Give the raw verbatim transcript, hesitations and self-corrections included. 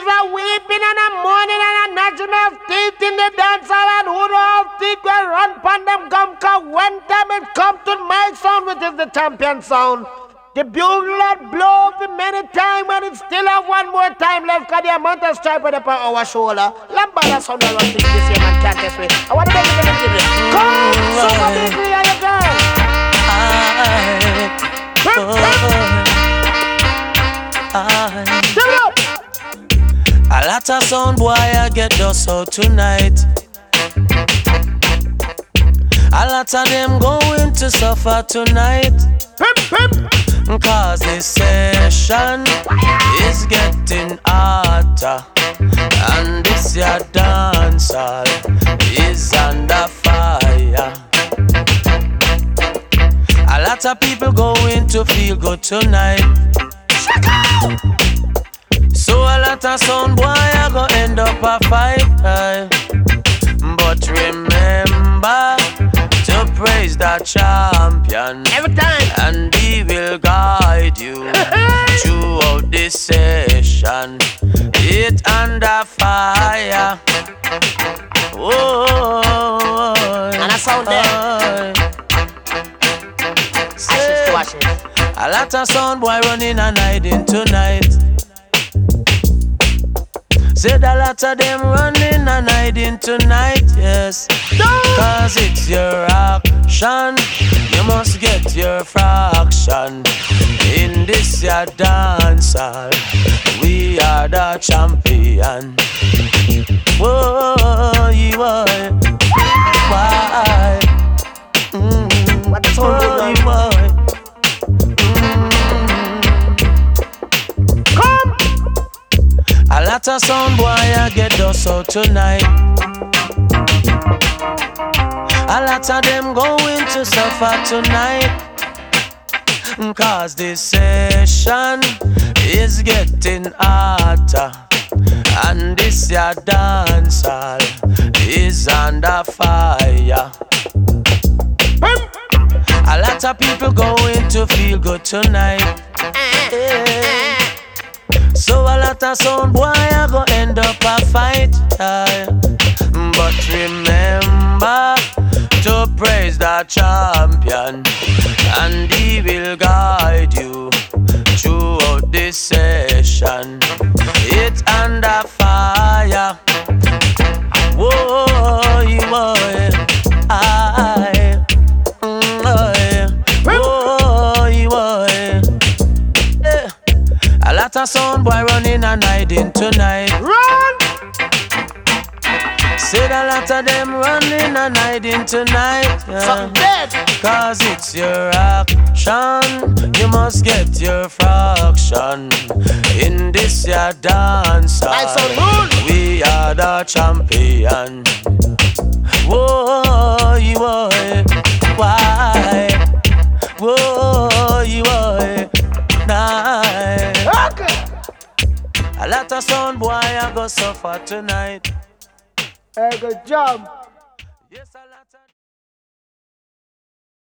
is a weeping and a mourning and a gnashing of teeth in the dance hall, and who know how teeth will run pon them gum, cause when time it come to my sound, which is the champion sound, the bugle had blow for many times, and it still have one more time left, cause the amount of stripe on our shoulder. Lambada sound of rustic this year, man, can't test me. I want to make it a little bit. Come, super big, we are the girl. A lot of sound boy I get dust out tonight. A lot of them going to suffer tonight. Cause this session is getting hotter, and this your dancehall is under fire. A lot of people going to feel good tonight. So a lot of sound boy I go end up a fight, aye. But remember to praise the champion every time, and he will guide you throughout this session. It under fire. Oh, and I sound there. A lot of sound boy running and hiding tonight. Said a lot of them running and hiding tonight, yes. Cause it's your action, you must get your fraction. In this your dancehall, we are the champion. Whoa, you are. Why? Mm, what the sound oh, you are. A lot of sound boy I get dust out tonight. A lot of them going to suffer tonight. Cause this session is getting hotter, and this your dancehall is under fire. A lot of people going to feel good tonight. Yeah. So a lot of sound boy I go end up a fight, aye. But remember to praise the champion, and he will guide you throughout this session. It's under fire. Whoa, you boy, aye. Whoa, you boy. A lot of sound boy running and hiding tonight. Run! Said a lot of them running and hiding tonight, yeah. Something dead. Cause it's your action, you must get your fraction. In this your dancehall, nice, we are the champion. Whoa, you boy, why? Whoa, you boy, nice. Okay. A lot of sound boy I go suffer tonight. Hey, good job. Yes, I